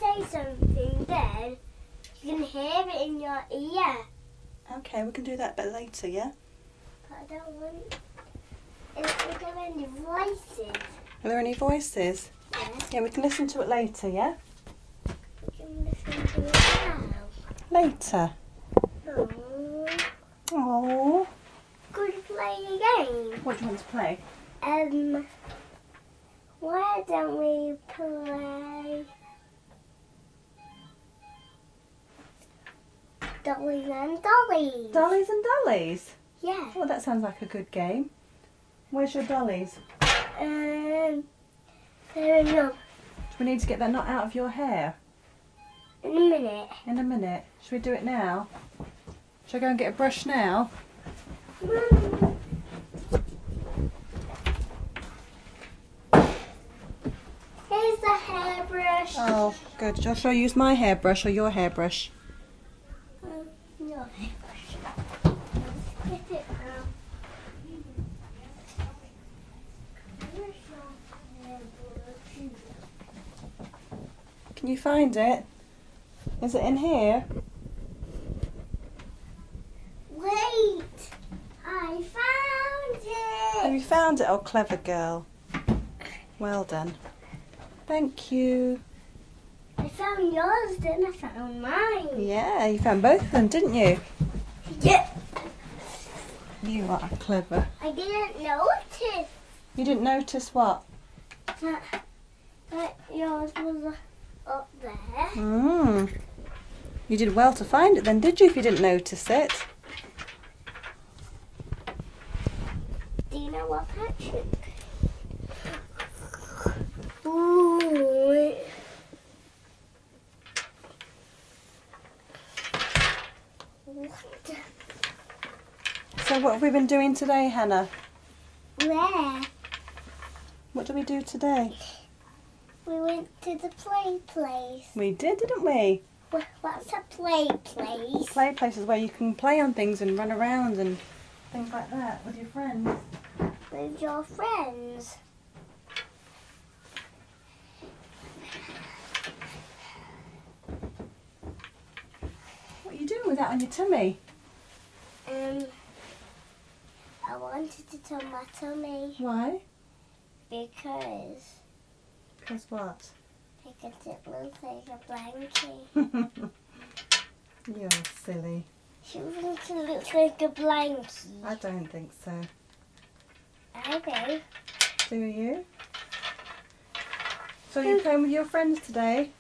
say something, then you can hear it in your ear. Okay, we can do that a bit later, yeah? But I don't want... Is there any voices? Are there any voices? Yeah. Yeah, we can listen to it later, yeah? We can listen to it now. Later. Oh. Oh. Could you play a game? What do you want to play? Why don't we play Dollies and Dollies? Dollies and Dollies? Yeah. Oh, that sounds like a good game. Where's your dollies? Fair enough. Do we need to get that knot out of your hair? In a minute. In a minute. Should we do it now? Shall I go and get a brush now? Here's the hairbrush. Oh, good. Shall I use my hairbrush or your hairbrush? Your hairbrush. Get it out. Where's your hairbrush? Can you find it? Is it in here? Wait! I found Have it! you found it? Oh, clever girl. Well done. Thank you. I found yours, then I found mine. Yeah, you found both of them, didn't you? Yeah. You are clever. I didn't notice You didn't notice what? that yours was up there. You did well to find it then, did you, if you didn't notice it? Do you know what Patrick? Ooh. What? So what have we been doing today, Hannah? Where? What did we do today? We went to the play place. We did, didn't we? What's a play place? Play places where you can play on things and run around and things like that with your friends. With your friends. What are you doing with that on your tummy? I wanted to tell my tummy Why? because what? it looks like a blankie. You're silly. She thinks it looks like a blankie. I don't think so. Okay. Do you? So you're playing with your friends today?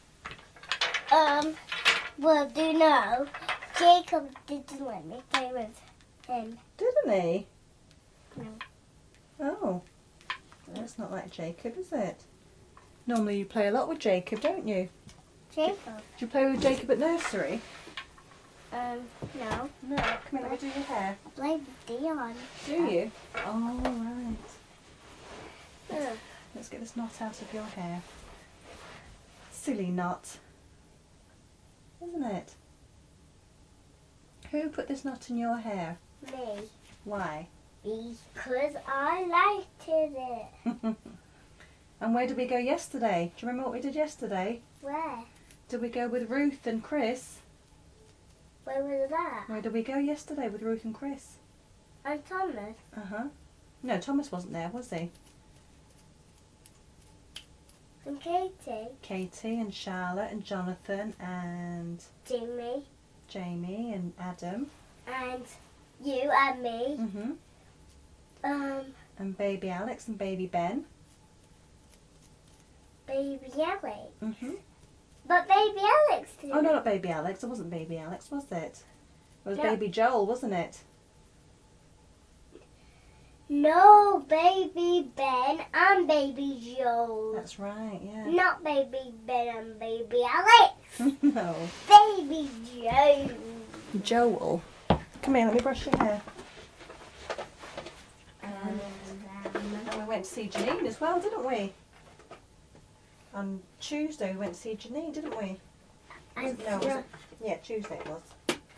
Well, do you know, Jacob didn't let me play with him. Didn't he? No. Oh. That's not like Jacob, is it? Normally you play a lot with Jacob, don't you? Jacob? Do you play with Jacob at nursery? No. No. Come here, let me do your hair. I play with Dion. Do you? Oh, right. Ugh. Let's get this knot out of your hair. Silly knot. Isn't it? Who put this knot in your hair? Me. Why? Because I liked it. And where did we go yesterday? Do you remember what we did yesterday? Where? Did we go with Ruth and Chris? Where was that? Where did we go yesterday with Ruth and Chris? And Thomas. Uh-huh. No, Thomas wasn't there, was he? And Katie. Katie and Charlotte and Jonathan and Jimmy. Jamie and Adam. And you and me. Mhm. And baby Alex and baby Ben. baby Alex. Mhm. But baby Alex did. Oh no, not baby Alex. It wasn't baby Alex, was it? It was No. baby Joel, wasn't it? No, baby Ben and baby Joel. That's right, yeah. Not baby Ben and baby Alex. No. Baby Joel. Joel. Come here, let me brush your hair. And we went to see Janine as well, didn't we? On Tuesday we went to see Janine, didn't we? And No, was it? Yeah, Tuesday it was.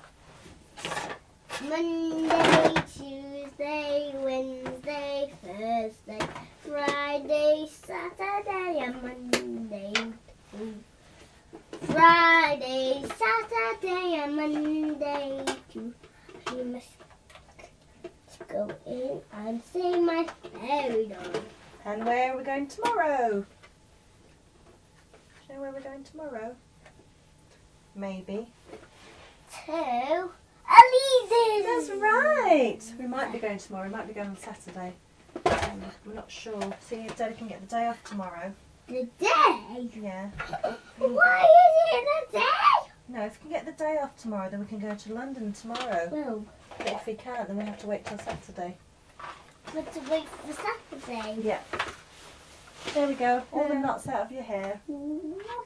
Monday, Tuesday, Wednesday, Thursday, Friday, Saturday, and Monday. Friday, Saturday, and Monday. You must go in and see my fairy doll. And where are we going tomorrow? Show where we're going tomorrow. Maybe. To Elise's. That's right. We might be going tomorrow. We might be going on Saturday. We're not sure. See if Daddy can get the day off tomorrow. The day? Yeah. Why is it the day? No, if we can get the day off tomorrow, then we can go to London tomorrow. Well, But if we can't, then we have to wait till Saturday. but to wait for Saturday. Yeah. There we go. All the knots out of your hair. What?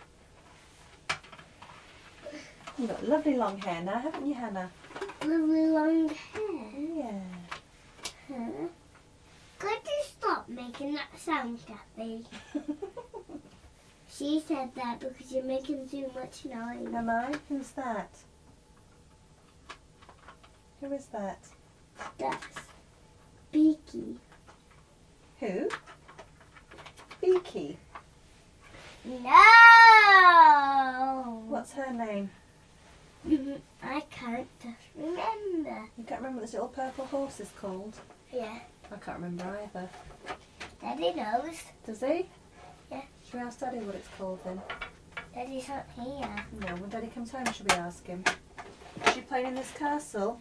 You've got lovely long hair now, haven't you, Hannah? Lovely long hair. Yeah. Huh? Could you stop making that sound, Kathy? She said that because you're making too much noise. Am I? Who's that? Who is that? That's Beaky. Who? Beaky. No! What's her name? I can't just remember. You can't remember what this little purple horse is called? Yeah, I can't remember either. Daddy knows. Does he? Yeah. Should we ask Daddy what it's called then? Daddy's not here. No, when Daddy comes home, should we ask him? Is she playing in this castle?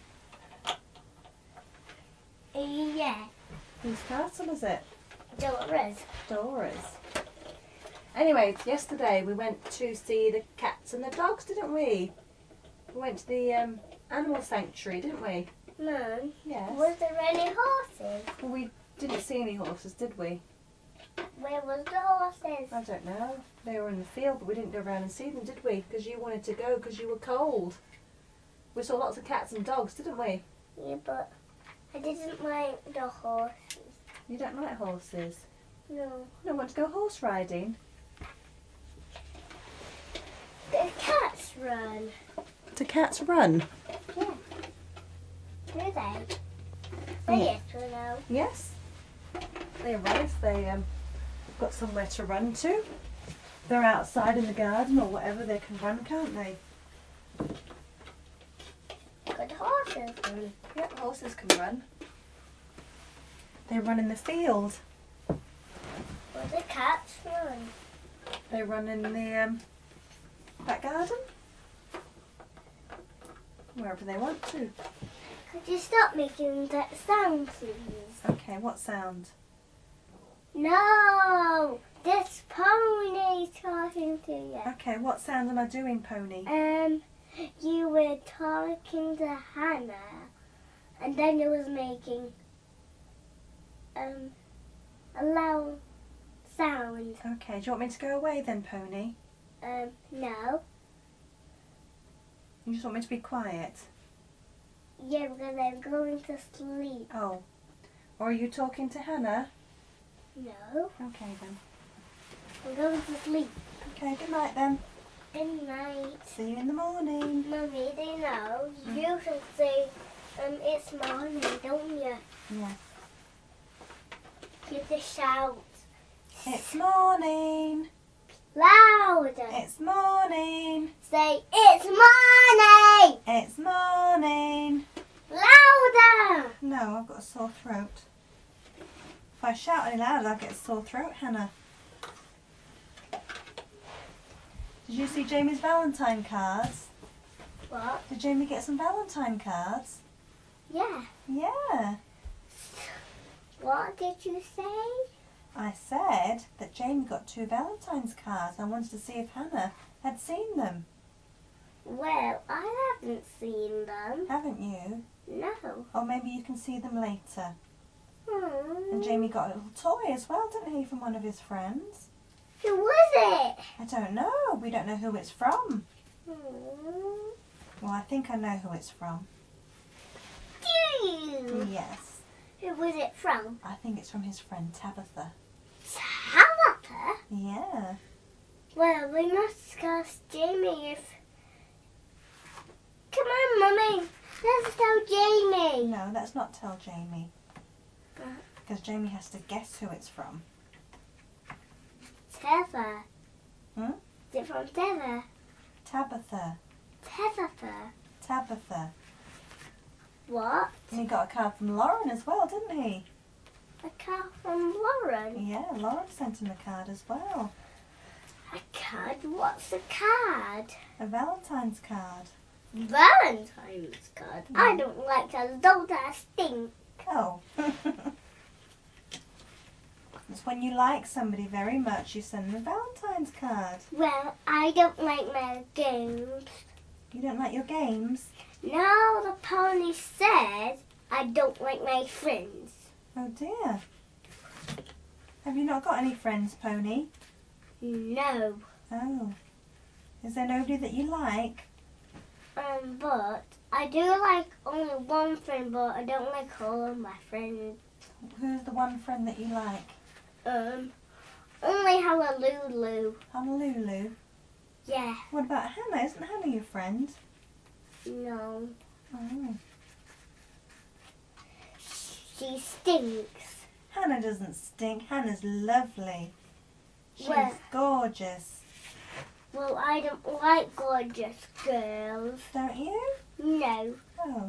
Yeah, Whose castle is it? Dora's. Dora's. Anyway, yesterday we went to see the cats and the dogs, didn't we? We went to the animal sanctuary, didn't we? Mum, Yes. was there any horses? Well, we didn't see any horses, did we? Where was the horses? I don't know. They were in the field, but we didn't go around and see them, did we? Because you wanted to go because you were cold. We saw lots of cats and dogs, didn't we? Yeah, but I didn't like the horses. You don't like horses. No. You don't want to go horse riding. The cats run. Do cats run? Yeah. Do they? Yeah. Yes or no? Yes. They run if they got somewhere to run to. They're outside in the garden or whatever, they can run, can't they? Good horses run. Yeah, horses can run. They run in the field. Where the cats run. They run in the back garden. Wherever they want to. Could you stop making that sound, please? Okay, what sound? No! This pony's talking to you. Okay, what sound am I doing, Pony? You were talking to Hannah, and then you was making a loud sound. Okay, do you want me to go away then, Pony? No. You just want me to be quiet? Yeah, because I'm going to sleep. Oh. Or are you talking to Hannah? No. Okay then. I'm going to sleep. Okay, good night then. Good night. See you in the morning. Mummy, they know. You should say, it's morning, don't you? Yeah. You have to shout. It's morning. Louder. It's morning. Say, it's morning. It's morning. Louder. No, I've got a sore throat. If I shout any louder, I'll get a sore throat, Hannah. Did you see Jamie's Valentine cards? What? Did Jamie get some Valentine cards? Yeah. Yeah. What did you say? I said that Jamie got 2 Valentine's cards. I wanted to see if Hannah had seen them. Well, I haven't seen them. Haven't you? No. Or maybe you can see them later. Hmm. And Jamie got a little toy as well, didn't he, from one of his friends? Who was it? I don't know. We don't know who it's from. Hmm. Well, I think I know who it's from. Do you? Yes. Who was it from? I think it's from his friend Tabitha. Tabitha? Yeah. Well, we must ask Jamie if... Come on, Mummy. Let's tell Jamie. No, let's not tell Jamie. Uh. Because Jamie has to guess who it's from. Tell her. Hmm? Is it from Tara? Tabitha. Tabitha. Tabitha. What? And he got a card from Lauren as well, didn't he? A card from Lauren. Yeah, Lauren sent him a card as well. A card? What's a card? A Valentine's card. Valentine's card. I don't like those. Those that stink. Oh. It's when you like somebody very much, you send them a Valentine's card. Well, I don't like my games. You don't like your games? No, the pony said I don't like my friends. Oh dear. Have you not got any friends, Pony? No. Oh. Is there nobody that you like? But I do like only one friend, but I don't like all of my friends. Who's the one friend that you like? Only Honolulu. Honolulu. Yeah. What about Hannah? Isn't Hannah your friend? No. Oh. She stinks. Hannah doesn't stink. Hannah's lovely. She's Well- gorgeous. Well, I don't like gorgeous girls. Don't you? No. Oh.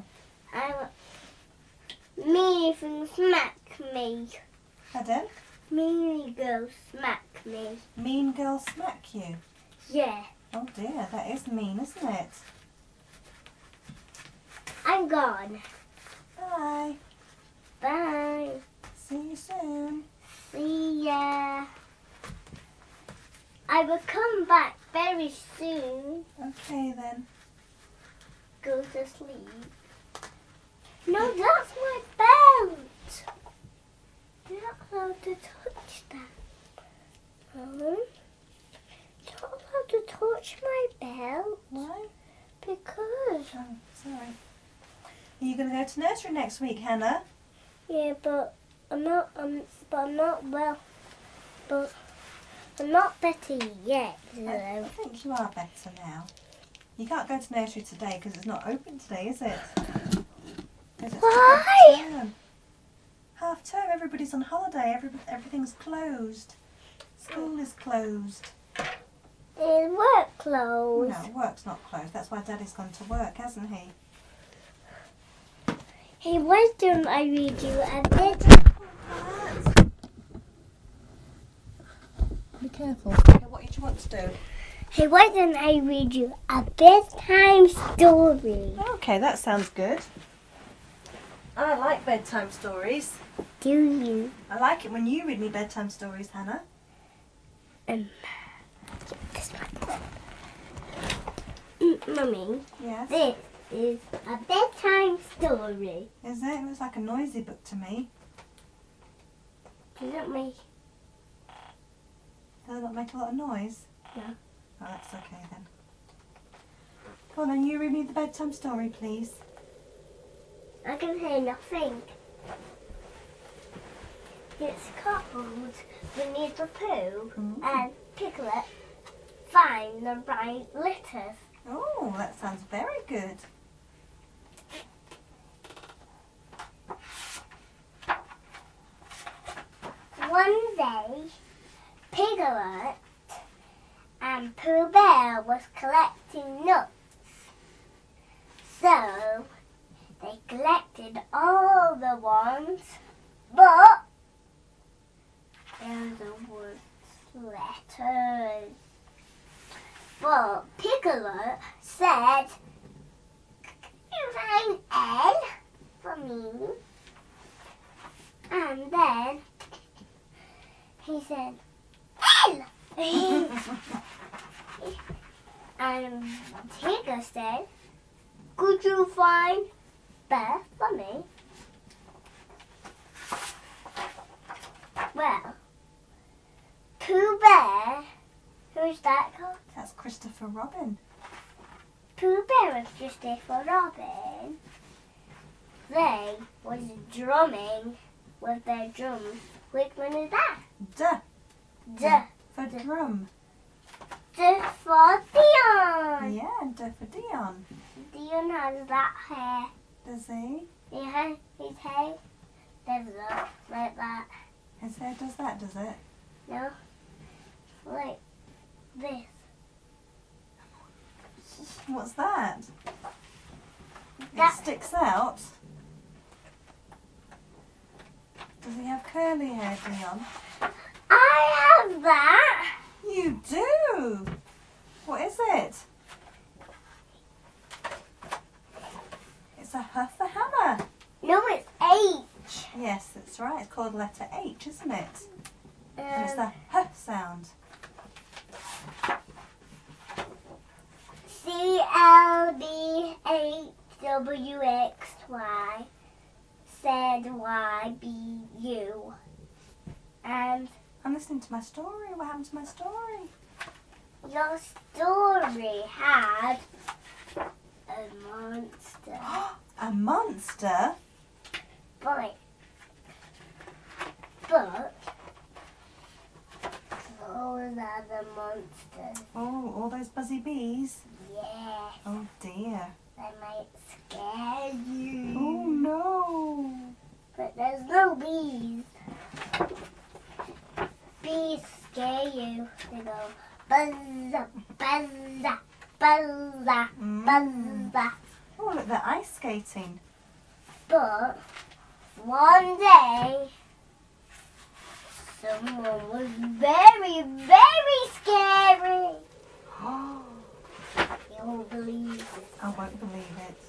Meanie things smack me. Pardon? Meanie girls smack me. Mean girls smack you. Yeah. Oh dear, that is mean, isn't it? I'm gone. Bye. Bye. See you soon. See ya. I will come back very soon. Okay then. Go to sleep. No, that's my belt. You're not allowed to touch that. You're not allowed to touch my belt. Why? Because. Oh, sorry. Are you going to go to nursery next week, Hannah? Yeah, but I'm not. But I'm not well. But I'm not better yet. I Though. think you are better now. You can't go to nursery today because it's not open today, is it? 'Cause it's Why? half term. Half term, everybody's on holiday, everything's closed. School is closed. Is work closed? No, work's not closed. That's why Daddy's gone to work, hasn't he? Hey, why don't I read you a bit? Be careful. What did you want to do? Hey, why don't I read you a bedtime story? Okay, that sounds good. I like bedtime stories. Do you? I like it when you read me bedtime stories, Hannah. This one. Mummy, Yes. this is a bedtime story. Is it? It looks like a noisy book to me. Does it make? Does it not make a lot of noise? No. Oh, that's okay then. Go on then, you read me the bedtime story, please. I can hear nothing. It's called Winnie the Pooh and Piglet find the right letters. Oh, that sounds very good. One day, Piglet and Pooh Bear was collecting nuts. So, they collected all the ones, but there was letters. But Piglet said, "You find L for me." And then he said, "L!" And Tigger said, "Could you find Bear for me?" Well, Pooh Bear, who's that called? That's Christopher Robin. Pooh Bear was just there for Robin. They was drumming with their drums. Which one is that? D D. for drum. D for Dion. Yeah, D for Dion. Dion has that hair. Does he? Yeah, his hair does look like that. His hair does that, does it? No, like this. What's that? That- It sticks out. Does he have curly hair, Dion? I have that. You do? What is it? It's a Huff the Hammer. No, it's H. Yes, that's right. It's called letter H, isn't it? And it's the H sound. CLDHWXY ZYBU. And I'm listening to my story. What happened to my story? your story had a monster. A monster? But those are the monsters. Oh, all those buzzy bees. Yeah, Oh dear. they might scare you. Oh no. But there's no bees. Bees scare you. They go buzz, buzz, buzz, buzz. Oh, look, they're ice skating. But one day, someone was very, very scary. You won't believe it. I won't believe it.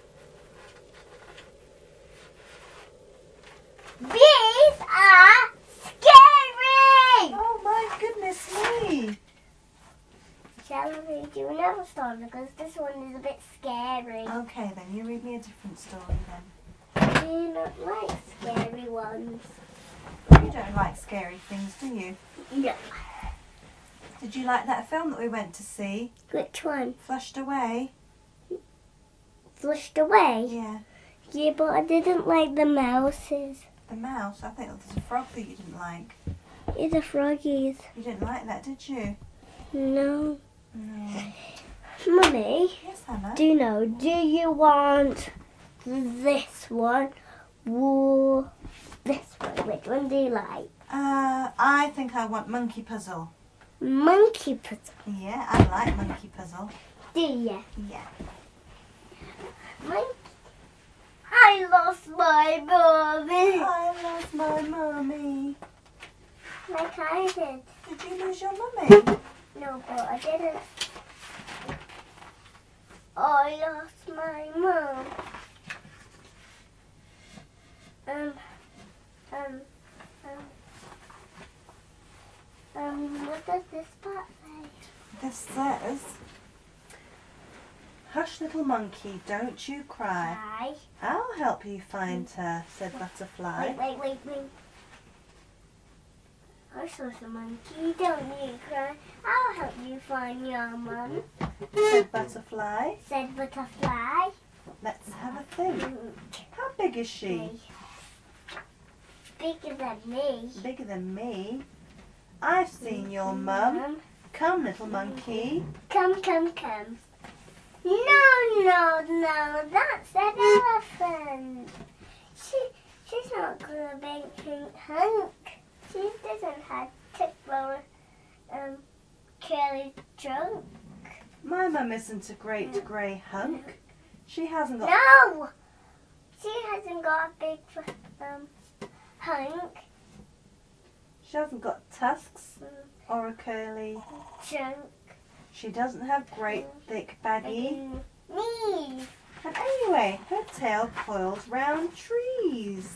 Bees are scary! Oh my goodness me. Shall I read you another story because this one is a bit scary. Okay, then you read me a different story then. Do you not like scary ones? You don't like scary things, do you? No. Did you like that film that we went to see? Which one? Flushed Away? Flushed away? Yeah. Yeah, but I didn't like the mouses. The mouse? I think it was a frog that you didn't like. Yeah, the froggies. You didn't like that, did you? No. No. Mummy, Yes, Hannah? do you want this one or this one? Which one do you like? I think I want Monkey Puzzle. Monkey puzzle. Yeah, I like Monkey Puzzle. Do you? Yeah. I lost my mommy. I lost my mummy. Like I did. Did you lose your mummy? No, but I didn't. I lost my mom. What does this part say? This says, "Hush, little monkey, don't you cry. Hi. I'll help you find her," said Butterfly. Wait. Hush, little monkey, don't you cry. I'll help you find your mum, Said Butterfly. said Butterfly. Let's have a think. How big is she? Bigger than me. Bigger than me. I've seen your mum. Come, little monkey. Come. No, that's an elephant. She's not gonna make Pink Hunk. She doesn't have tickle curly trunk. My mum isn't a great grey hunk. She hasn't got... No! She hasn't got a big hunk She hasn't got tusks or a curly... trunk. She doesn't have great thick baggy... Me! And anyway, her tail coils round trees.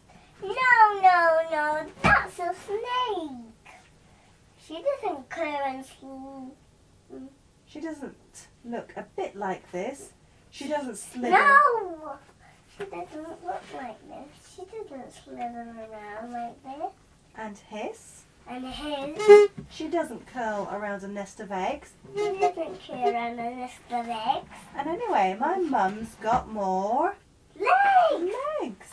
No, that's a snake. She doesn't curl and swing. She doesn't look a bit like this. She doesn't slither. No! She doesn't look like this. She doesn't slither around like this. And hiss. And his, She doesn't curl around a nest of eggs. he doesn't care on a nest of eggs. And anyway, my mum's got more Legs! legs.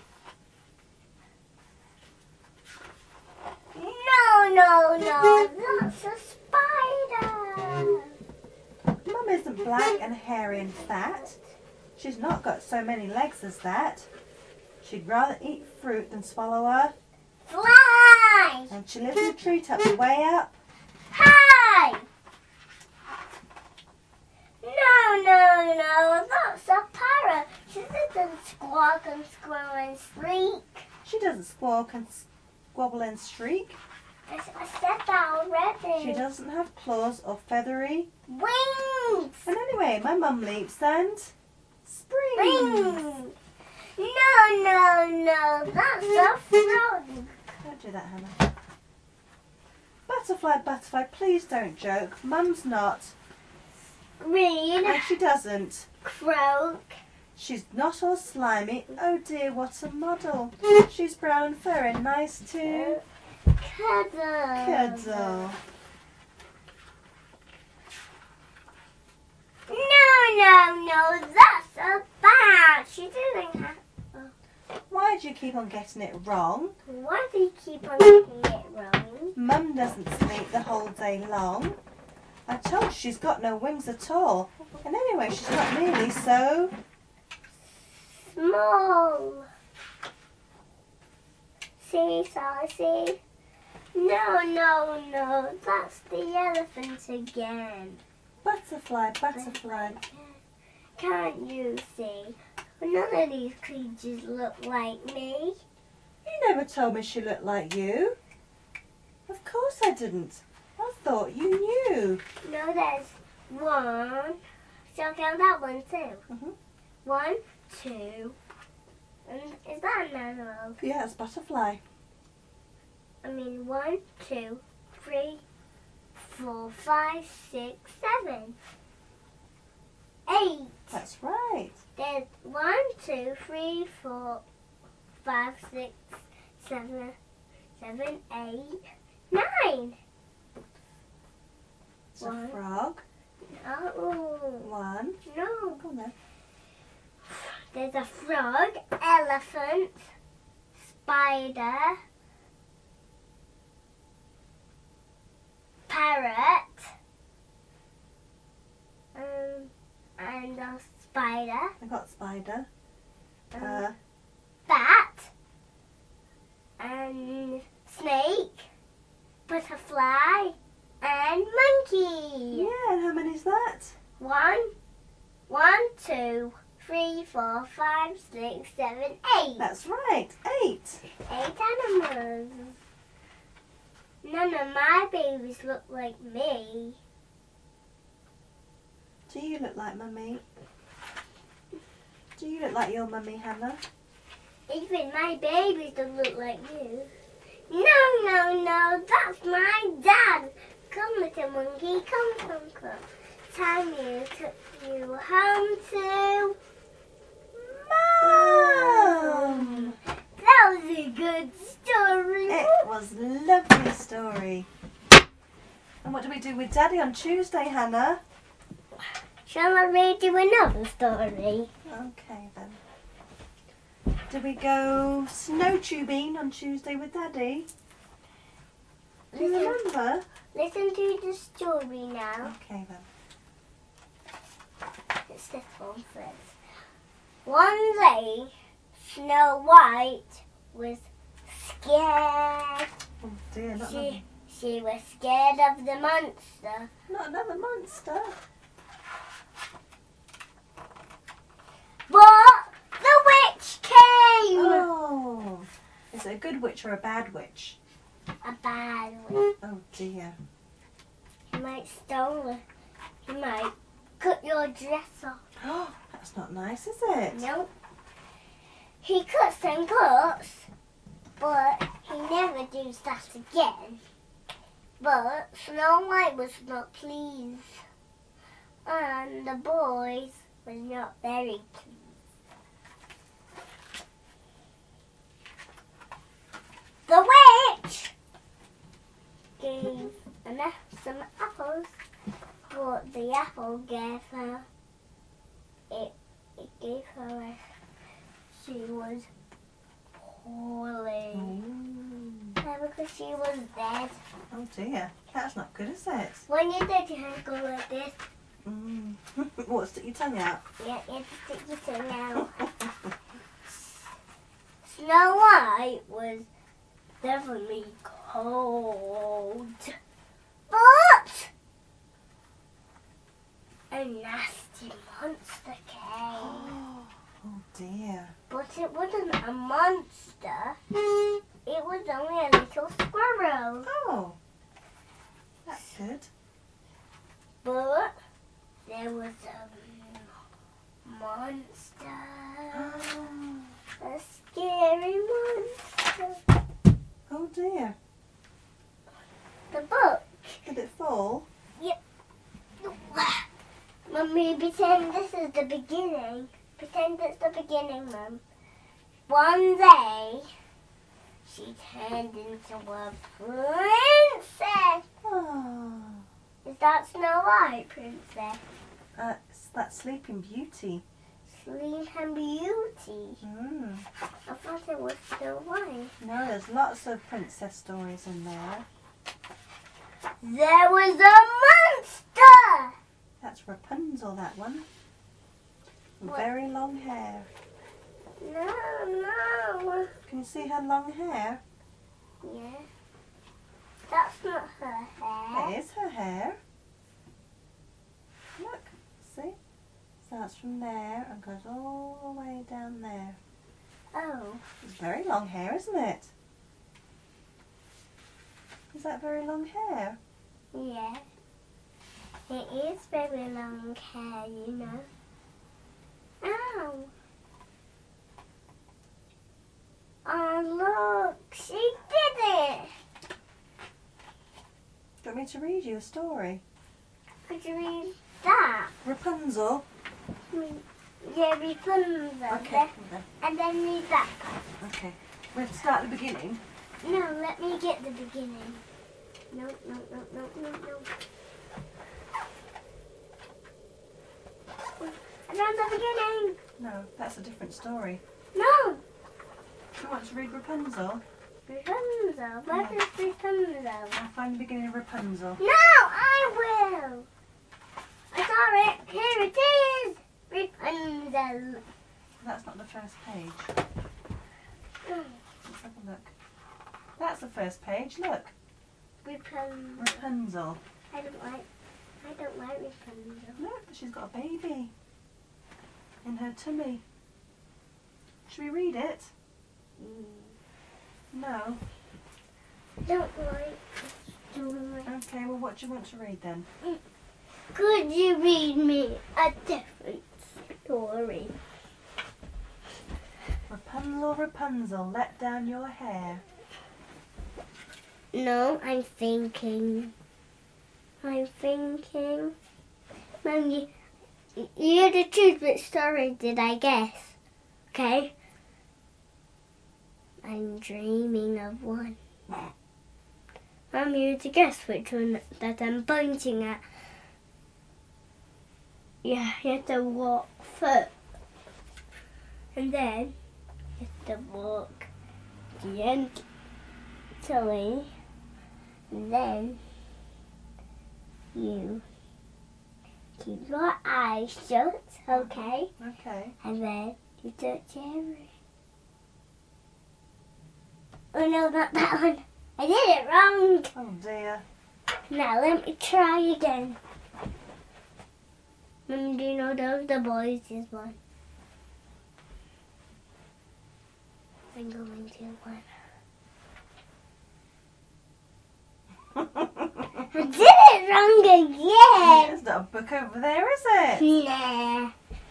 No, that's a spider. Mum isn't black and hairy and fat. She's not got so many legs as that. She'd rather eat fruit than swallow her. Fly! And she lives in a treetop way up. Hi! No, that's a parrot. She doesn't squawk and squirrel and shriek. She doesn't squawk and squabble and shriek. I said that already. She doesn't have claws or feathery Wings. And anyway, my mum leaps and springs. Wings. No, that's a frog. Don't do that, Hannah. Butterfly, please don't joke. Mum's not. Green. And she doesn't. Croak. She's not all slimy. Oh dear, what a model. She's brown fur and nice too. Cuddle. No, that's a bat. She didn't have. Why do you keep on getting it wrong? Why do you keep on getting it wrong? Mum doesn't sleep the whole day long. I told you she's got no wings at all. And anyway, she's not nearly so Small. See. No, that's the elephant again. Butterfly. Can't you see? None of these creatures look like me. You never told me she looked like you. Of course I didn't. I thought you knew. No, there's one. So I found that one too. Mhm. 1, 2. And is that an animal? Yeah, it's butterfly. 1, 2, 3, 4, 5, 6, 7, 8. That's right. There's 1, 2, 3, 4, 5, 6, 7, 8, 9. It's a One. frog. Oh, One. no. Go on then. There's a frog, elephant, spider, parrot, and a spider, I got spider. bat, and snake, butterfly, and monkey. Yeah, and how many is that? 1, 2, 3, 4, 5, 6, 7, 8. That's right. 8. 8 animals. None of my babies look like me. Do you look like Mummy? Do you look like your Mummy, Hannah? Even my babies don't look like you. No, that's my dad. Come, little monkey, come. Time you took you home to Mum! That was a good story. It was a lovely story. And what do we do with Daddy on Tuesday, Hannah? Shall I read you another story? Okay then. Do we go snow tubing on Tuesday with Daddy? Do you remember? Listen to the story now. Okay then. It's this one first. One day, Snow White was scared. Oh dear, She was scared of the monster. not another monster. But the witch came. Oh, is it a good witch or a bad witch? A bad witch. Oh dear. He might steal it. He might cut your dress off. Oh, that's not nice, is it? Nope. He cuts and cuts, but he never does that again. But Snow White was not pleased, and the boys were not very pleased. The witch gave Anna some apples, but the apple gave her it gave her a she was poorly. Yeah, because she was dead. Oh dear, that's not good, is it? When you're dead, you have to go like this. What, stick your tongue out? Yeah, you have to stick your tongue out. Snow White was definitely cold. But a nasty monster came. Oh dear. But it wasn't a monster. It was only a little squirrel. Oh, that's good. But there was a monster. A scary monster. Oh dear. The book. Did it fall? Mummy, pretend this is the beginning. Pretend it's the beginning, Mum. One day, she turned into a princess. Oh. Is that Snow White, Princess? It's that Sleeping Beauty. Sleeping Beauty. Mm. I thought it was Snow White. No, there's lots of princess stories in there. There was a monster! That's Rapunzel, that one. What? Very long hair. No. Can you see her long hair? Yeah. That's not her hair. It is her hair. Look, see? Starts from there and goes all the way down there. Oh. It's very long hair, isn't it? Is that very long hair? Yeah. It is very long hair, you know. Ow. Oh, look. She did it. Do you want me to read you a story? Could you read that? Rapunzel. Yeah, Rapunzel. Okay. And then read that. Okay. We have to start at the beginning. No, let me get the beginning. No. Around the beginning. No, that's a different story. No. Do you want to read Rapunzel? Rapunzel. What is Rapunzel? I'll find the beginning of Rapunzel. No, I will. I saw it. Here it is. Rapunzel. That's not the first page. Let's have a look. That's the first page. Look. Rapunzel. Rapunzel. I don't like Rapunzel. Look, she's got a baby in her tummy. Should we read it? No. Don't like the story. Okay, well what do you want to read then? Could you read me a different story? Rapunzel, Rapunzel, let down your hair. No, I'm thinking. Mum, you had to choose which story did I guess. Okay? I'm dreaming of one. Mum, you had to guess which one that I'm pointing at. Yeah, you have to walk first. And then you have to walk gently. And then you keep your eyes shut, okay? Okay. And then you touch every. Oh no, not that one. I did it wrong. Oh dear. Now let me try again. Mum, do you know those the boys is one? I'm going to one. I did it wrong again. There's not a book over there, is it? Nah.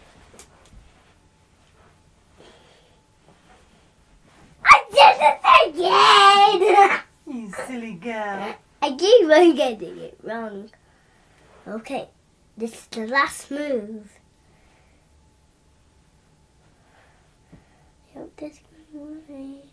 I did it again. You silly girl. I keep on getting it wrong. Okay, this is the last move. I hope this can work.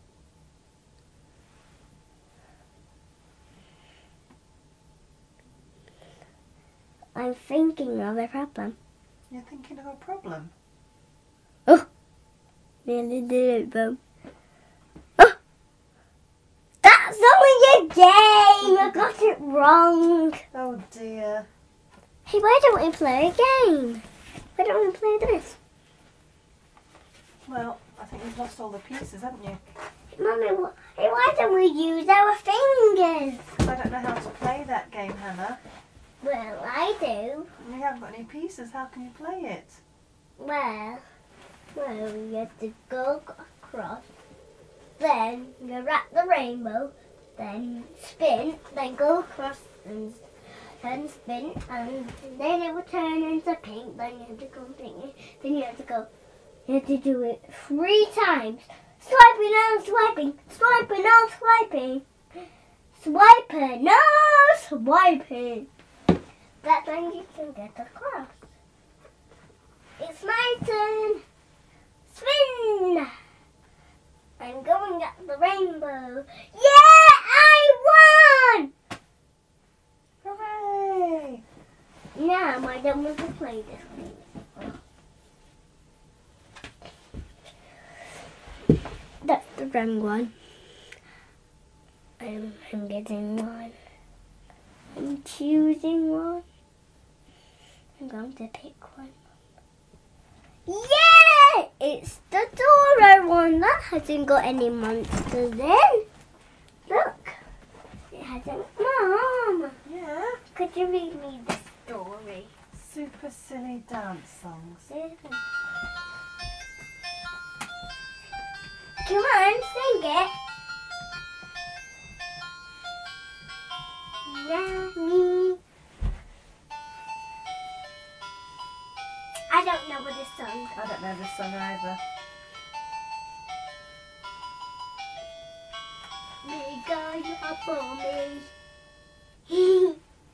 I'm thinking of a problem. You're thinking of a problem? Oh, nearly did it, Bob. Oh, that's only a game. I got it wrong. Oh dear. Hey, why don't we play a game? Why don't we play this? Well, I think you've lost all the pieces, haven't you? Mummy, hey, why don't we use our fingers? I don't know how to play that game, Hannah. Well, I do. You haven't got any pieces. How can you play it? Well, you have to go across, then you wrap the rainbow, then spin, then go across and spin, and then it will turn into pink. Then you have to go pink. Then you have to do it 3 times. Swiping and swiping, swiping and swiping, swiping and swiping. That's when you can get across. It's my turn. Spin! I'm going at the rainbow. Yeah, I won! Hooray! Now I don't want to play this game. That's the wrong one. I'm getting one. I'm choosing one. I'm going to pick one. Yeah! It's the Dora one. That hasn't got any monsters in. Look. It hasn't. Mom! Yeah? Could you read me the story? Super silly dance songs. Come on, sing it. Nanny. I don't know what this song. I don't know this song either. Make you up for me.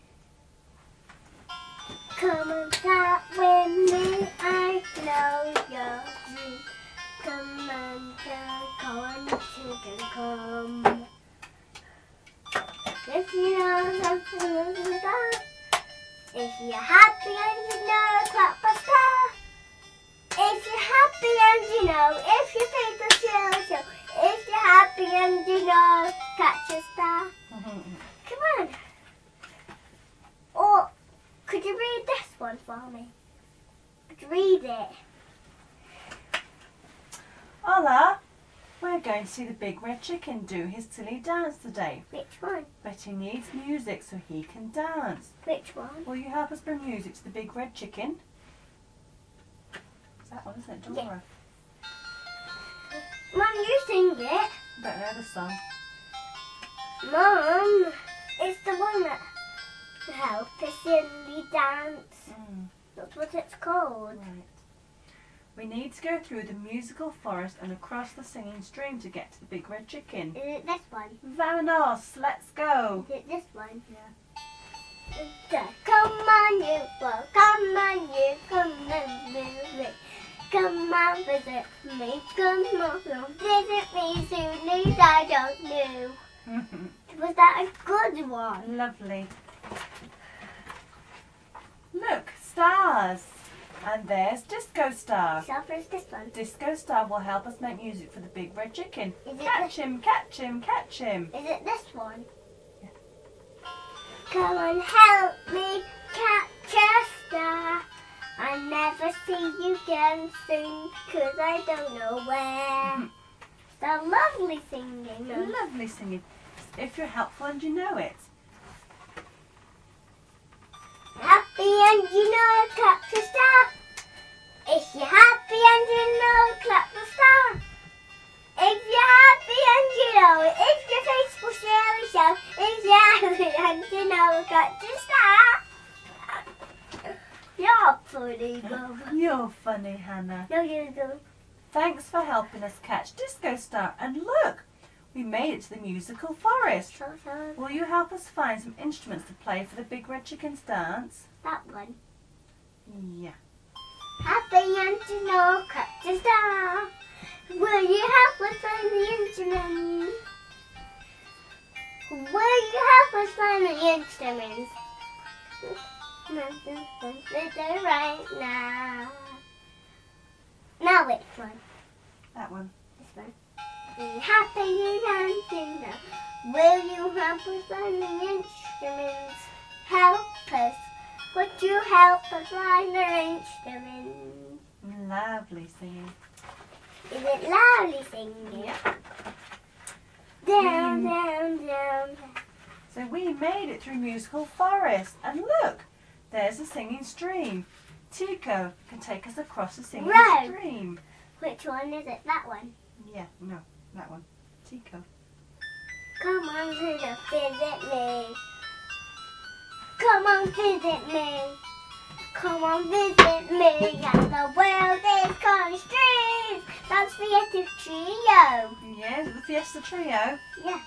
Come and start with me. I know your dream. Come and children come. If you know something to start, if you're happy and you know, clap a star. If you're happy and you know, if you think the chill show, if you're happy and you know, catch a star. Come on. Or could you read this one for me? Could you read it? Hola! We're going to see the Big Red Chicken do his silly dance today. Which one? But he needs music so he can dance. Which one? Will you help us bring music to the Big Red Chicken? It's that one, isn't it, Dora? Mum, you sing it. I don't know the song. Mum, it's the one that help a silly dance. That's what it's called. Right. We need to go through the musical forest and across the singing stream to get to the Big Red Chicken. Is it this one? Vamonos, let's go. Is it this one? Yeah. Come on, you boy. Come on, you. Come on, visit. Come on, visit me. Come on, visit me soon as I don't know. Was that a good one? Lovely. Look, stars. And there's Disco Star. So first this one. Disco Star will help us make music for the Big Red Chicken. Is it Catch him, catch him, catch him. Is it this one? Yeah. Come and help me catch a star. I never see you again soon, 'cause I don't know where. So lovely singing. Lovely singing. If you're helpful and you know it. Happy and you know, clap the star. If you're happy and you know, clap the star. If you're happy and you know, if your face will surely show. If you're happy and you know, clap the star. You're funny, Mum. You're funny, Hannah. No, you don't. Thanks for helping us catch Disco Star. And look, we made it to the musical forest. So, Will you help us find some instruments to play for the Big Red Chicken's dance? that one. Yeah. Happy and you know, clap the star. Will you help us find the instruments? Will you help us find the instruments? Right now. Now which one? That one. This one. Happy you dancing now. Will you help us find the instruments? Help us. Would you help us find the instruments? Lovely singing. Is it loudly singing? Yeah. Down, down, down. So we made it through Musical Forest. And look, there's a singing stream. Tico can take us across the singing stream. Which one is it? That one? Yeah, no, that one. Tico. Come on, visit me. Come on, visit me. Come on, visit me. And the world is constrained. That's Fiesta Trio. Yeah, the Fiesta Trio. Yeah.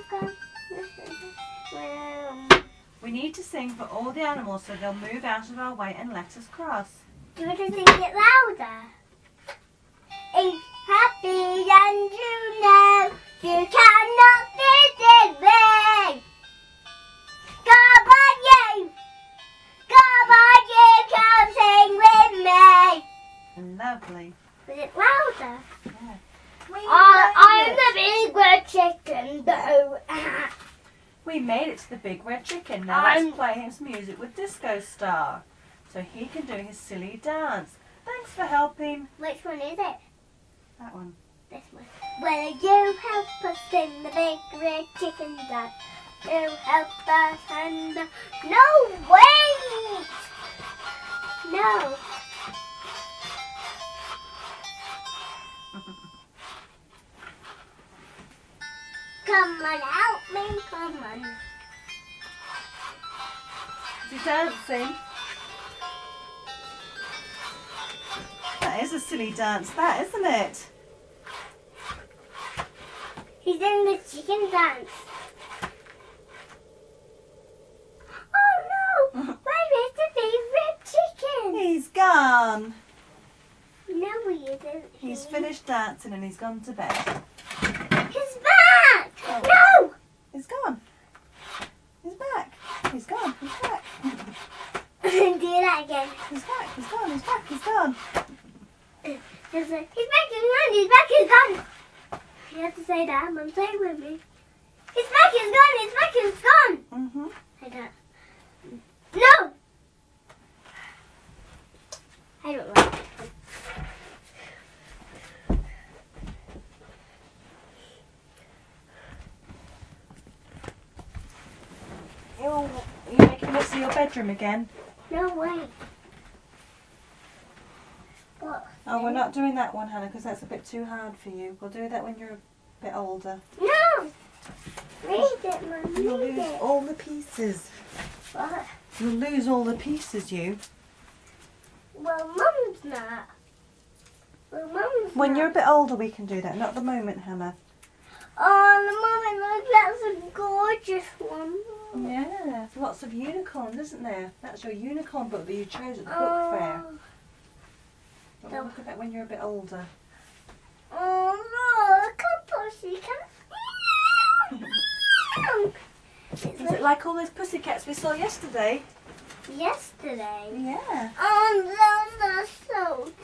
We need to sing for all the animals so they'll move out of our way and let us cross. Do you want to sing it louder? It's happy and you know you cannot visit me. Come on you! Come on you, come sing with me. Lovely. Was it louder? Yeah. I'm the big red chicken though. We made it to the Big Red Chicken. Now let's play his music with Disco Star so he can do his silly dance. Thanks for helping. Which one is it? That one. This one. Will you help us in the Big Red Chicken dance? You help us and no, wait! No. Come on, help me, come on. Is he dancing? That is a silly dance, that, isn't it? He's doing the chicken dance. Oh no! Where is the favourite chicken? He's gone. No, he isn't. He's finished dancing and he's gone to bed. He's back! Oh. No! He's gone. He's back. He's gone. He's back. Do that again. He's back. He's gone. He's back. He's gone. He's back, he's gone, he's back, he's gone. You have to say that, Mum, say it with me. He's back, he's gone, he's back, he's gone. Mm-hmm. Say that. No! I don't like it. Are you making a mess of your bedroom again? No way. What? Oh, we're not doing that one, Hannah, because that's a bit too hard for you. We'll do that when you're a bit older. No! Read it, Mum, You'll read lose it. all the pieces. What? You'll lose all the pieces, you. Well, Mum's not. Well, Mum's When not. you're a bit older, we can do that. Not at the moment, Hannah. Oh, the moment, look, that's a gorgeous one. Yeah, there's lots of unicorns, isn't there? That's your unicorn book that you chose at the book fair. But we'll look at that when you're a bit older. Oh, look, a pussycat. Is it like all those pussycats we saw yesterday? Yesterday. Yeah. Down the soap.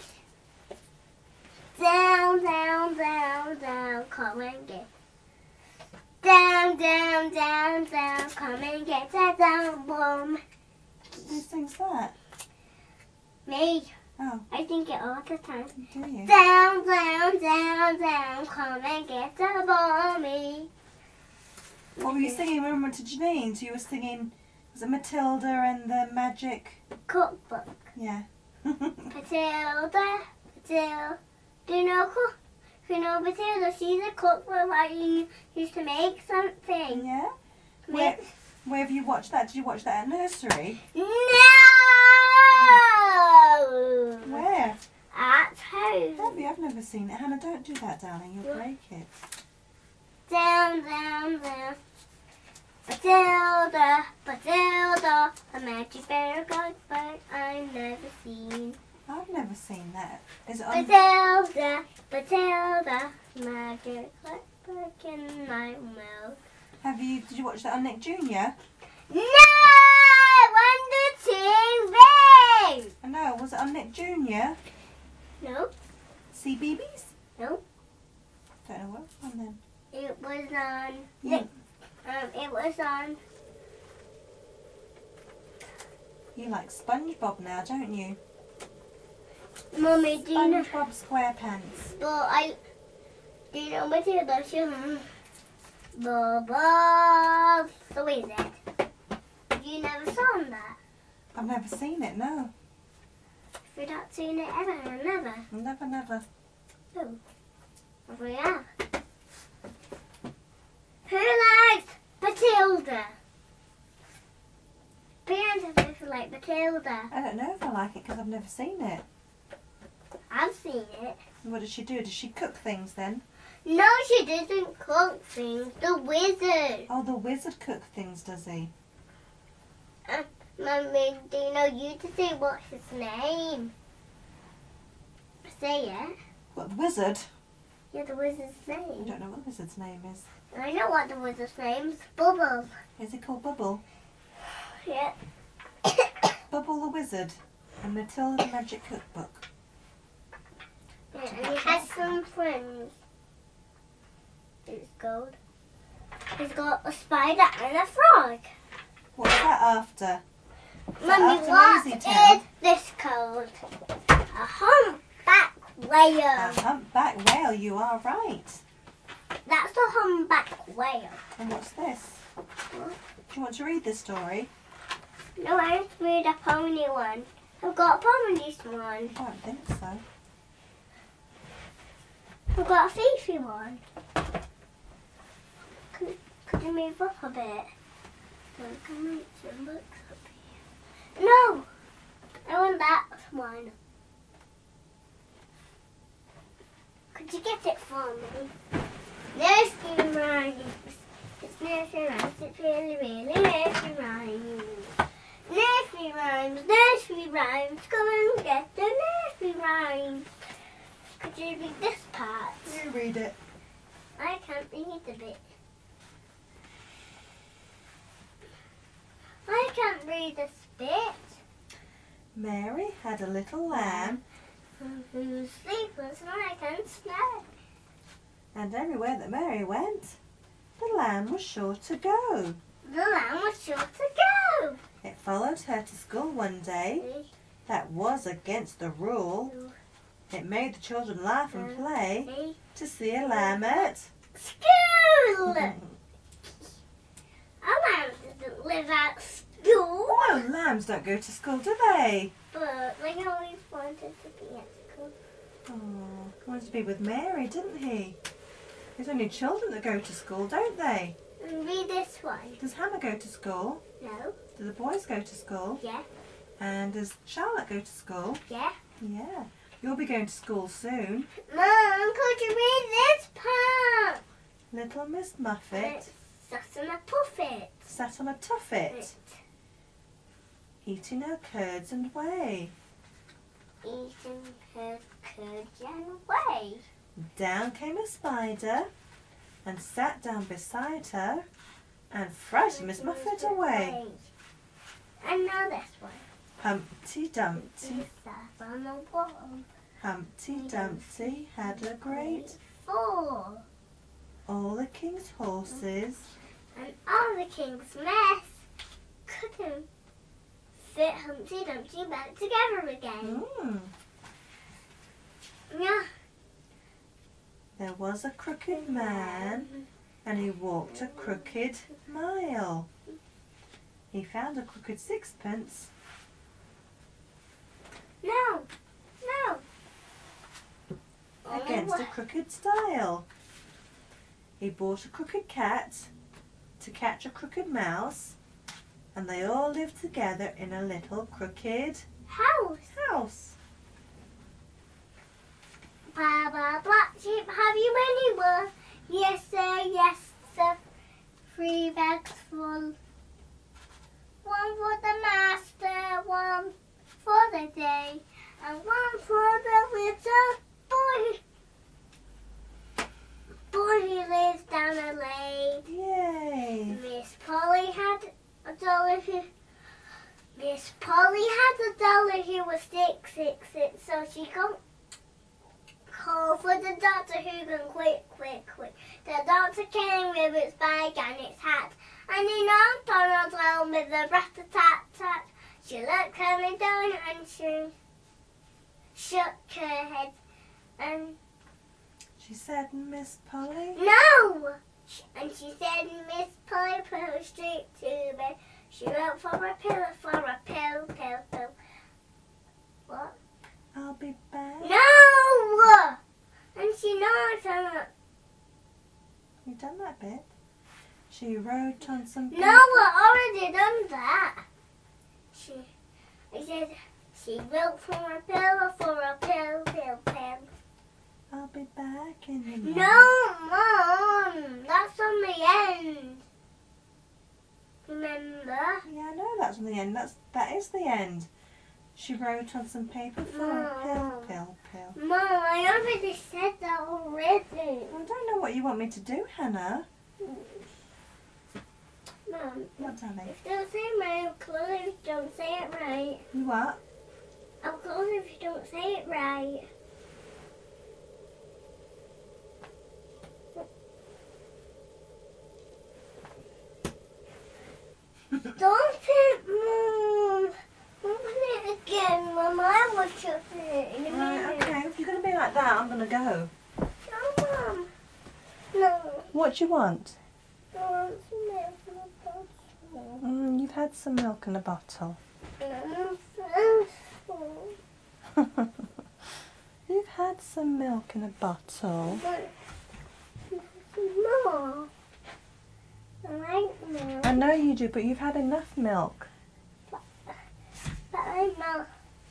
Down, down, down, down, come and get. Down, down, down, down, come and get that down, boom. Who sings that? Me. Oh, I think it all the time. do you? Down, down, down, down, come and get the bommy. What were you singing? Remember to Janine? So you were singing, was it Matilda and the Magic? Cookbook. Yeah. Matilda, Matilda. Do you know Matilda? She's a cookbook where you used to make something. Yeah? Where have you watched that? Did you watch that at nursery? No! Where? At home. Have you? I've never seen it. Hannah, don't do that, darling. You'll break it. Down, down, down. Matilda, Matilda, a magic fairy godbird I've never seen. I've never seen that. Is it on? Matilda, Matilda, magic godbird in my mouth. Did you watch that on Nick Jr.? No! On the TV! I know. Was it on Nick Jr.? No, CBeebies? no. Don't know what one then. It was on. Yeah. It was on. You like SpongeBob now, don't you? Mummy, do you know? SpongeBob SquarePants. Well, do you know Matilda? Bubbles the Wizard. You never saw that? I've never seen it, no. You've not seen it ever, never. Never. Oh, we have. Who likes Matilda? Bianca doesn't like Matilda. I don't know if I like it because I've never seen it. I've seen it. What does she do? Does she cook things then? No, she doesn't cook things. The wizard. Oh, the wizard cooks things, does he? Mummy, do you know you to say what's his name? Say it. What, the wizard? Yeah, the wizard's I name. don't know what the wizard's name is. I know what the wizard's name is. Bubbles. Is he called Bubble? Yeah. Bubble the Wizard and Matilda the Magic Cookbook. Yeah, and he has some friends. It's gold. He's got a spider and a frog. What's that after? Mummy, after what Lazy is Town? this called? A humpback whale. A humpback whale, you are right. That's a humpback whale. And what's this? Do you want to read this story? No, I want to read a pony one. I've got a pony's one. I don't think so. I've got a Fifi one. Could you move up a bit? No! I want that one. Could you get it for me? Nursery rhymes. It's nursery rhymes. It's really, really nursery rhymes. Nursery rhymes, nursery rhymes. Come and get the nursery rhymes. Could you read this part? You read it. I can't read a bit. I can't read this bit. Mary had a little lamb, Whose sleep was nice and slow. and everywhere that Mary went, the lamb was sure to go. The lamb was sure to go. It followed her to school one day. That was against the rule. It made the children laugh and play to see a lamb at School! A lamb doesn't live at school. No, lambs don't go to school, do they? But they always wanted to be at school. Oh, he wanted to be with Mary, didn't he? There's only children that go to school, don't they? And read this one. Does Hannah go to school? No. Do the boys go to school? Yeah. And does Charlotte go to school? Yeah. Yeah. You'll be going to school soon. Mum, could you read this part? Little Miss Muffet Sat on a puffet. sat on a tuffet, eating her curds and whey. Eating her curds and whey. Down came a spider and sat down beside her and frightened Miss Muffet away. And now this one. Humpty Dumpty, She sat on a wall. Humpty Dumpty had a great Fall. all the king's horses And all the king's mess couldn't fit Humpty Dumpty back together again. Yeah. There was a crooked man, and he walked a crooked mile. He found a crooked sixpence. No. Against a crooked stile. He bought a crooked cat to catch a crooked mouse, and they all lived together in a little crooked house. Baba Black Sheep, have you any more? Yes, sir. 3 bags full. 1 for the master, 1 for the day, and 1 for the little boy. Boy who lives down the lane. Yay! Miss Polly had a dollar who was sick, so she called for the doctor who can quick. The doctor came with its bag and its hat, and he knocked on her door with a rat-a-tat-tat. She looked at me down and she shook her head and She said, Miss Polly. no! And she said, Miss Polly put her straight to bed. She wrote for a pill, pill. What? I'll be back. No! And she knows her. You've done that bit. She wrote on some paper. No, I already done that. I said, she wrote for a pill, pill. I'll be back in the morning. No, Mom, that's on the end. Remember? Yeah, I know that's on the end. That is the end. She wrote on some paper for a pill. Mom, I already said that already. I don't know what you want me to do, Hannah. Mom, What, darling? if you don't say it right, I'll close if you don't say it right. You what? I'll close if you don't say it right. Don't it, Mom. Open it again, Mom. I will shut it in a Right, minute. okay. If you're going to be like that, I'm going to go. No, Mom. No. What do you want? I want some milk in a bottle. You've had some milk in a bottle. You've had some milk in a bottle. More. I like milk. I know you do, but you've had enough milk. But I'm not.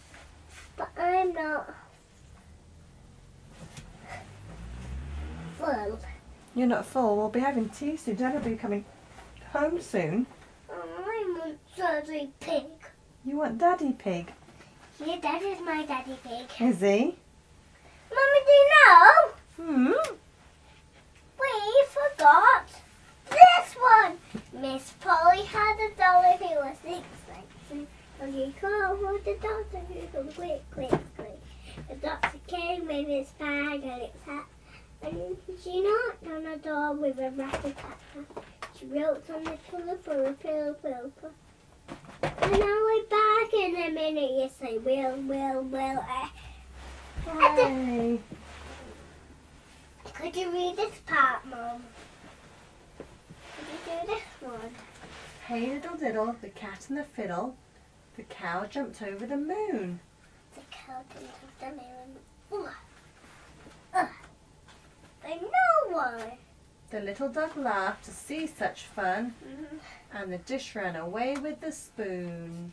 Full. You're not full. We'll be having tea soon. Dad will be coming home soon. I want Daddy Pig. You want Daddy Pig? Yeah, that is my Daddy Pig. Is he? Mummy, do you know? We forgot this one. Miss Polly had a doll who was 6 legs. And he called for the doctor who go quick. The doctor came with his bag and his hat. And she knocked on the door with a rat-a-tat-tat. She wrote on the pillow for a pill. And I'll be back in a minute. Yes, I will. Hey. Could you read this part, Mum? Could you do this one? Hey diddle diddle, the cat and the fiddle. The cow jumped over the moon. The cow jumped over the moon. I know why. The little duck laughed to see such fun, and the dish ran away with the spoon.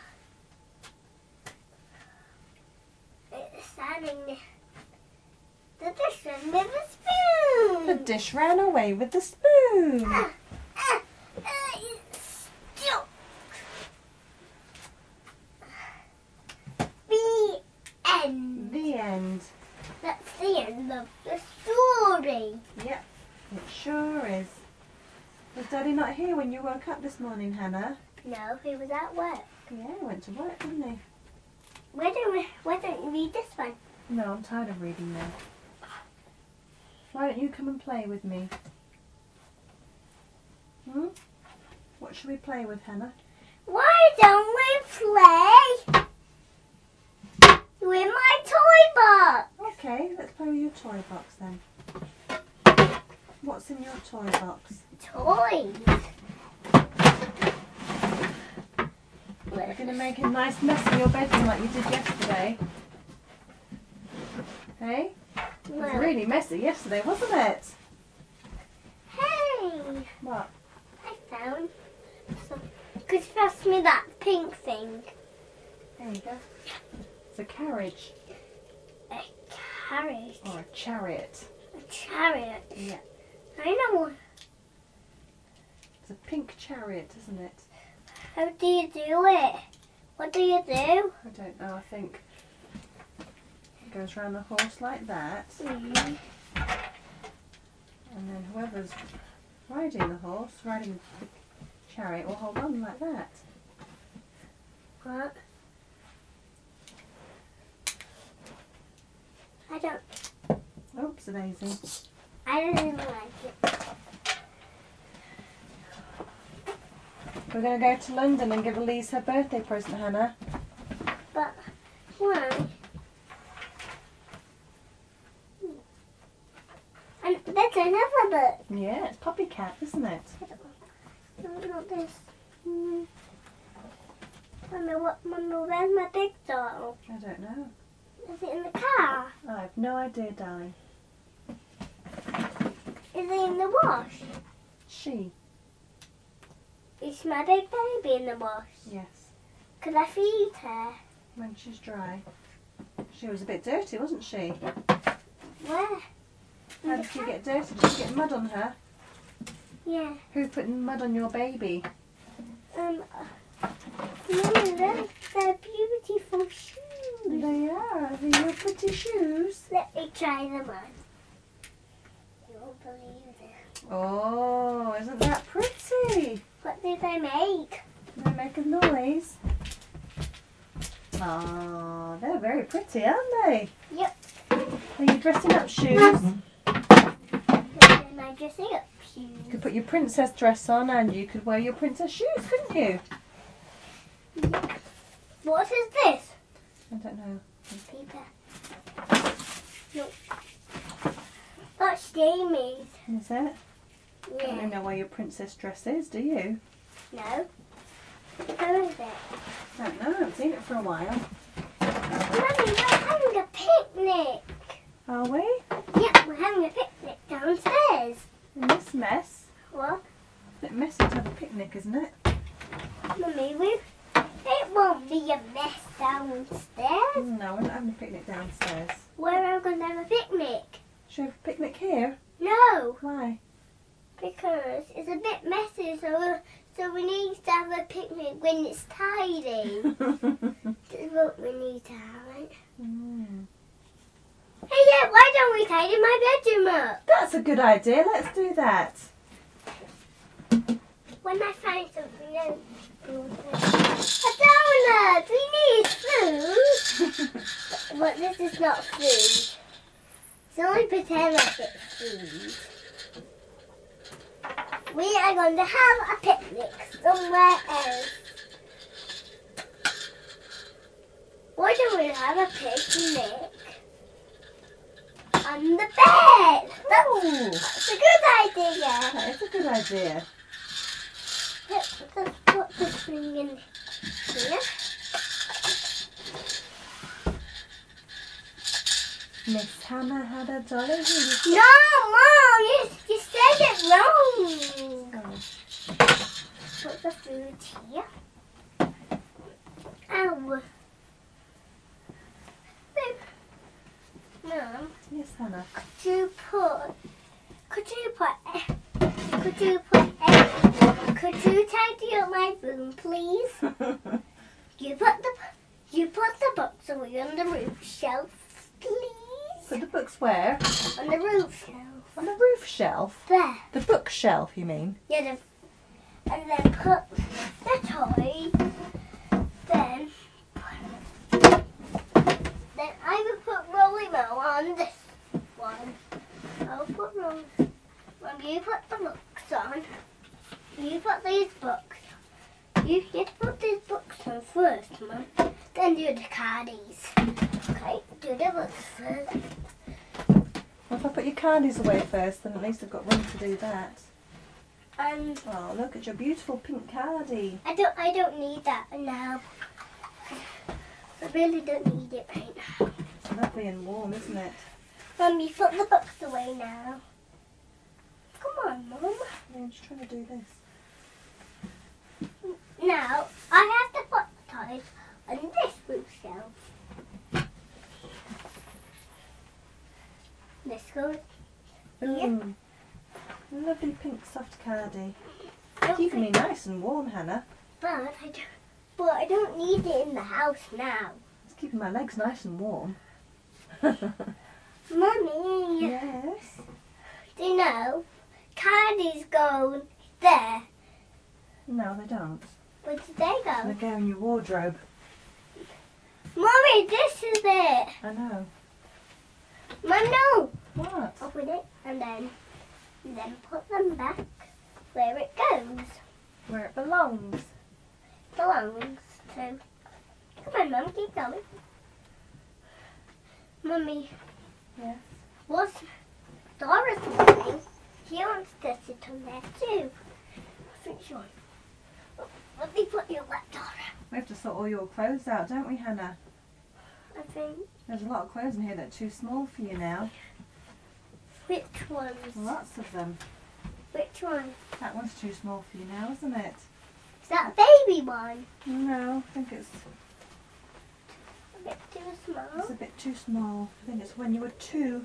It's standing the dish ran with a spoon. The dish ran away with the spoon. The end. The end. That's the end of the story. Yep, it sure is. Was Daddy not here when you woke up this morning, Hannah? No, he was at work. Yeah, he went to work, didn't he? Why don't you read this one? No, I'm tired of reading now. Why don't you come and play with me? What should we play with, Hannah? Why don't we play with my toy box? Okay, let's play with your toy box then. What's in your toy box? Toys. We're going to make a nice mess in your bedroom like you did yesterday. Hey? It was really messy yesterday, wasn't it? Hey, What? I found some. Could you pass me that pink thing? There you go. It's a carriage. A carriage. Or a chariot. A chariot. Yeah. I know. It's a pink chariot, isn't it? How do you do it? What do you do? I don't know, I think it goes around the horse like that. And then whoever's riding the horse, riding the chariot, will hold on like that. What? I don't. Oops, a daisy. I don't even like it. We're going to go to London and give Elise her birthday present, Hannah. But why? And there's another book. Yeah, it's Poppy cap, isn't it? No, not this. Mummy, where's my big doll? I don't know. Is it in the car? I have no idea, darling. Is it in the wash? She. Is my big baby in the wash? Yes. Could I feed her? When she's dry. She was a bit dirty, wasn't she? Where? How did she get dirty? Did she get mud on her? Yeah. Who put mud on your baby? Mummy, look, they're beautiful shoes. They are. They're your pretty shoes. Let me try them on. You won't believe it. Oh, isn't that pretty? What did I make? They make a noise. Oh, they're very pretty, aren't they? Yep. Are you dressing up shoes? And I'm dressing up shoes. You could put your princess dress on and you could wear your princess shoes, couldn't you? What is this? I don't know. Paper. No. That's Jamie's. Is it? I Yeah. don't know where your princess dress is, do you? No. Where is it? I don't know. I haven't seen it for a while. Mummy, we're having a picnic. Are we? Yep, we're having a picnic downstairs. In this mess? What? A bit messy to have a picnic, isn't it? Mummy, it won't be a mess downstairs. No, we're not having a picnic downstairs. Where am I going to have a picnic? Should we have a picnic here? No, Why? because it's a bit messy, so we need to have a picnic when it's tidy. That's what we need to have it. Mm. Hey, yeah, why don't we tidy my bedroom up? That's a good idea. Let's do that. When I find something else. A donut! We need food! But this is not food. It's only pretend like it's food. We are going to have a picnic somewhere else. Why don't we have a picnic on the bed? That's a good idea. That is a good idea. Let's put this thing in here. Miss Hannah had a dolly. No, Mom, you said it wrong. Oh. Put the food here. Ow. Mom, Yes, Hannah. could you tidy up my room, please? You put the books away on the roof shelf, please. Put the books where? On the roof shelf. On the roof shelf. There. The bookshelf, you mean? Yeah, and then put the toy. Then I will put Rolly Mo on this one. I'll put Rolly. When you put the books on, you put these books. You get to put these books on first, Mum. Then do the cardies. Okay, do the books first. Well, if I put your cardies away first, then at least I've got room to do that. And Oh, look at your beautiful pink cardie. I don't need that now. I really don't need it right now. It's lovely and warm, isn't it? Mummy, put the books away now. Come on, Mum. I'm just trying to do this. Now, I have to put the toys on this roof shelf. This goes here. Ooh, lovely pink soft cardie. Don't Keeping me think- nice and warm, Hannah. But I don't need it in the house now. It's keeping my legs nice and warm. Mummy, Yes. do you know, cardies go there. No, they don't. Where did they They go? go in your wardrobe. Mummy, this is it. I know. Mum, no. What? Open it and then put them back where it goes. Where it belongs. Belongs to. Come on, Mum, keep going. Mummy, Yes. what's Dora's name? He wants to sit on there too. I think she wants. Let me put your laptop on. We have to sort all your clothes out, don't we, Hannah? I think. There's a lot of clothes in here that are too small for you now. Which ones? Lots of them. Which one? That one's too small for you now, isn't it? Is that a baby one? No, I think it's A bit too small. a bit too small. I think it's when you were 2.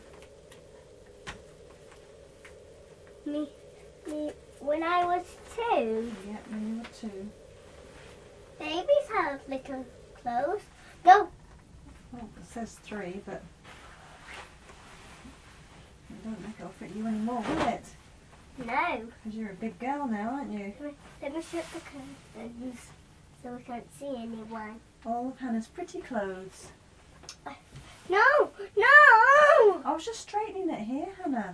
Me, when I was 2. Yeah, when you were 2. Babies have little clothes. No. Well, it says 3, but I don't think it'll fit you anymore, will it? No. Because you're a big girl now, aren't you? Let me shut the curtains so we can't see anyone. All of Hannah's pretty clothes. No! No! I was just straightening it here, Hannah.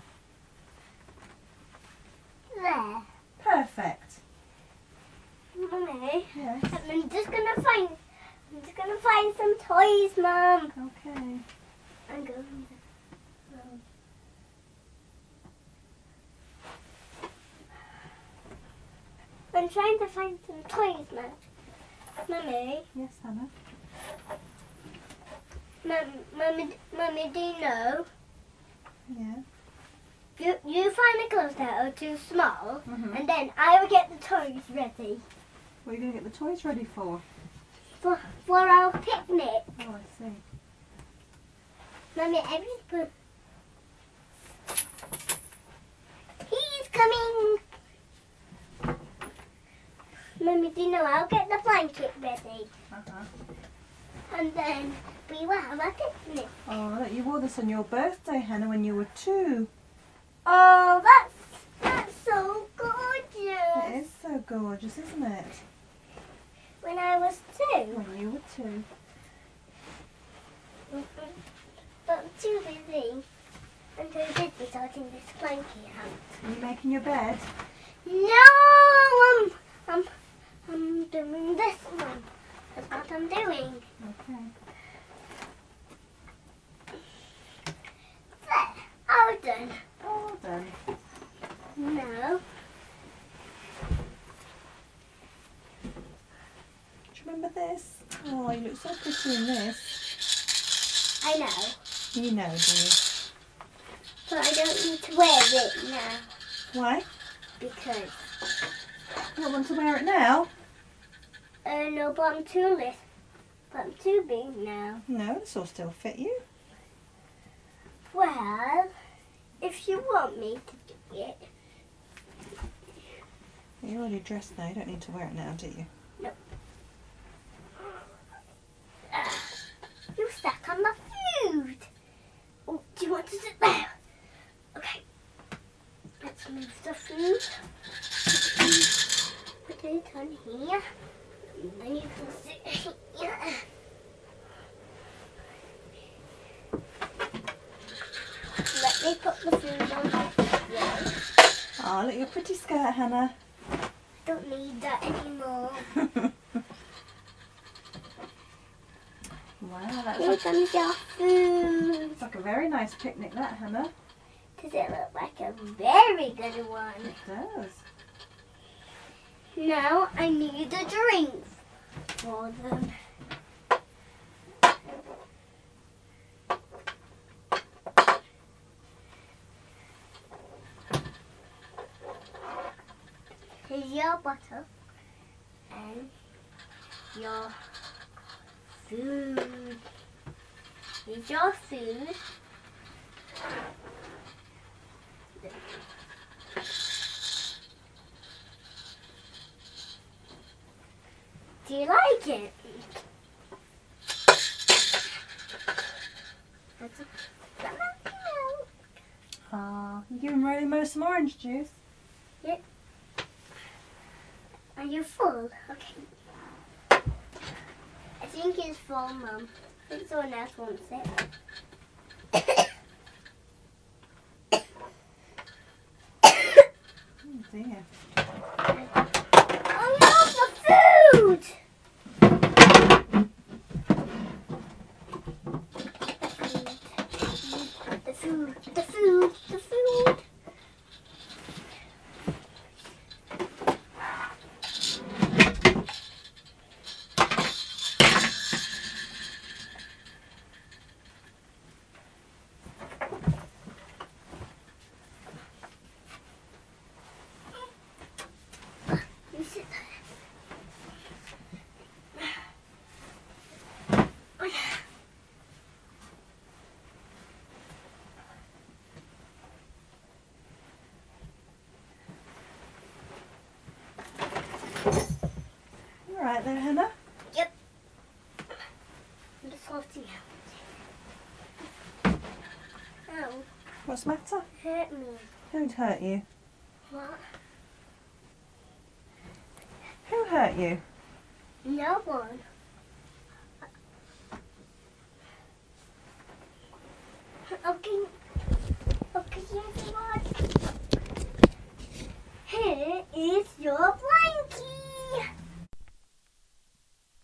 There. Perfect. Mummy. Yes. I'm just gonna find some toys, Mum. Okay. I'm going to. I'm trying to find some toys, Mum. Mummy. Yes, Hannah. Mummy, do you know? Yeah. You find the clothes that are too small, Mhm. and then I will get the toys ready What are you going to get the toys ready for? for our picnic. Oh, I see. Mummy, everything. He's coming. Mummy, do you know I'll get the blanket ready, Uh-huh. and then we will have a picnic. Oh, look, you wore this on your birthday, Hannah, when you were 2. Oh, that's so gorgeous. It is so gorgeous, isn't it? When I was 2. When you were 2. But I'm too busy. I'm too busy sorting this blanket out. Are you making your bed? No, I'm doing this one. That's what I'm doing. Okay. There, all done. All done. No. Do you remember this? Oh, you look so pretty in this. I know, You know, do you? but I don't need to wear it now Why? because You don't want to wear it now? no, but I'm too little. But I'm too big now. No, this will still fit you. Well, if you want me to do it, You're already dressed now. You don't need to wear it now, do you? you stuck on the food. Oh, do you want to sit there? Okay. Let's move the food. Put it on here. And then you can sit here. Let me put the food on here. Oh, look, your pretty skirt, Hannah. Don't need that anymore. Wow, that's Here comes your food. it's like a very nice picnic, that, Hannah. Does it look like a very good one? It does. Now I need a drink for them. Here's your bottle and your food. Here's your food. Do you like it? That's a milk. Ah, you giving Riley Mo some orange juice? Are you full? Okay. I think it's full, Mum. I think someone else wants it. Oh dear. Oh no, the food! The food, the food, the food. alright then, Hannah? Yep. I'm just sorting out. Ow. What's the matter? Hurt me. Who'd hurt you? What? Who hurt you? No one. Okay, everyone. Here is your blankie.